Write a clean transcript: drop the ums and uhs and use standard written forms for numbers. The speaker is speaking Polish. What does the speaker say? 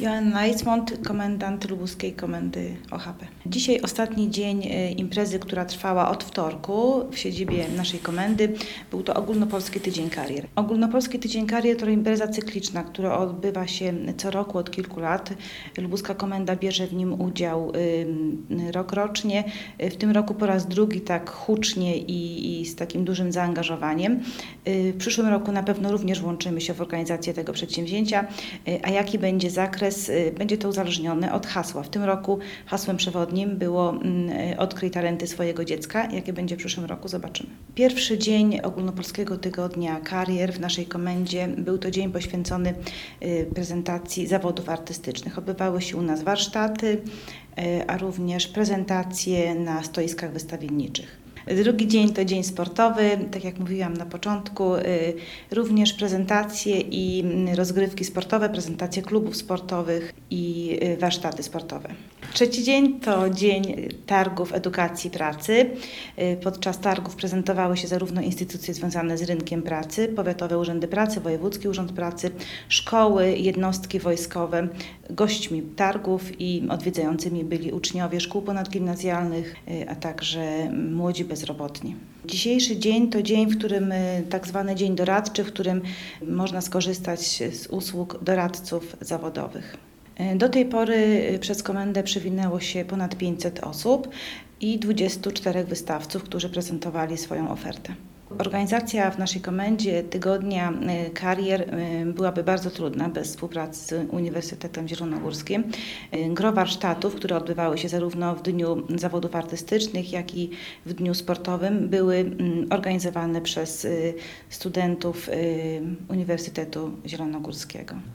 Joanna Najsmont, komendant Lubuskiej Komendy OHP. Dzisiaj ostatni dzień imprezy, która trwała od wtorku w siedzibie naszej komendy. Był to Ogólnopolski Tydzień Karier. Ogólnopolski Tydzień Karier to impreza cykliczna, która odbywa się co roku od kilku lat. Lubuska Komenda bierze w nim udział rokrocznie. W tym roku po raz drugi tak hucznie i z takim dużym zaangażowaniem. W przyszłym roku na pewno również włączymy się w organizację tego przedsięwzięcia. A jaki będzie zakres? Będzie to uzależnione od hasła. W tym roku hasłem przewodnim było odkryj talenty swojego dziecka. Jakie będzie w przyszłym roku, zobaczymy. Pierwszy dzień Ogólnopolskiego Tygodnia Karier w naszej komendzie był to dzień poświęcony prezentacji zawodów artystycznych. Odbywały się u nas warsztaty, a również prezentacje na stoiskach wystawienniczych. Drugi dzień to dzień sportowy, tak jak mówiłam na początku, również prezentacje i rozgrywki sportowe, prezentacje klubów sportowych i warsztaty sportowe. Trzeci dzień to dzień targów edukacji pracy. Podczas targów prezentowały się zarówno instytucje związane z rynkiem pracy, powiatowe urzędy pracy, wojewódzki urząd pracy, szkoły, jednostki wojskowe. Gośćmi targów i odwiedzającymi byli uczniowie szkół ponadgimnazjalnych, a także młodzi bezrobotni. Dzisiejszy dzień to dzień, w którym tak zwany dzień doradczy, w którym można skorzystać z usług doradców zawodowych. Do tej pory przez komendę przewinęło się ponad 500 osób i 24 wystawców, którzy prezentowali swoją ofertę. Organizacja w naszej komendzie Tygodnia Karier byłaby bardzo trudna bez współpracy z Uniwersytetem Zielonogórskim. Gro warsztatów, które odbywały się zarówno w Dniu Zawodów Artystycznych, jak i w Dniu Sportowym, były organizowane przez studentów Uniwersytetu Zielonogórskiego.